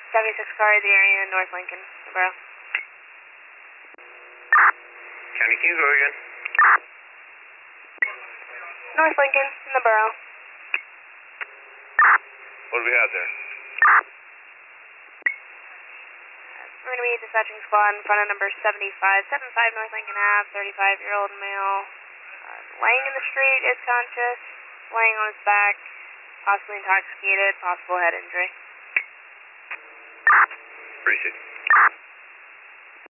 76 car, the area, North Lincoln, Navarro. County Q, go again. North Lincoln, in the borough. What do we have there? We're going to be dispatching squad in front of number 7575 North Lincoln Ave, 35-year-old male. Laying in the street, is conscious, laying on his back, possibly intoxicated, possible head injury. Appreciate it.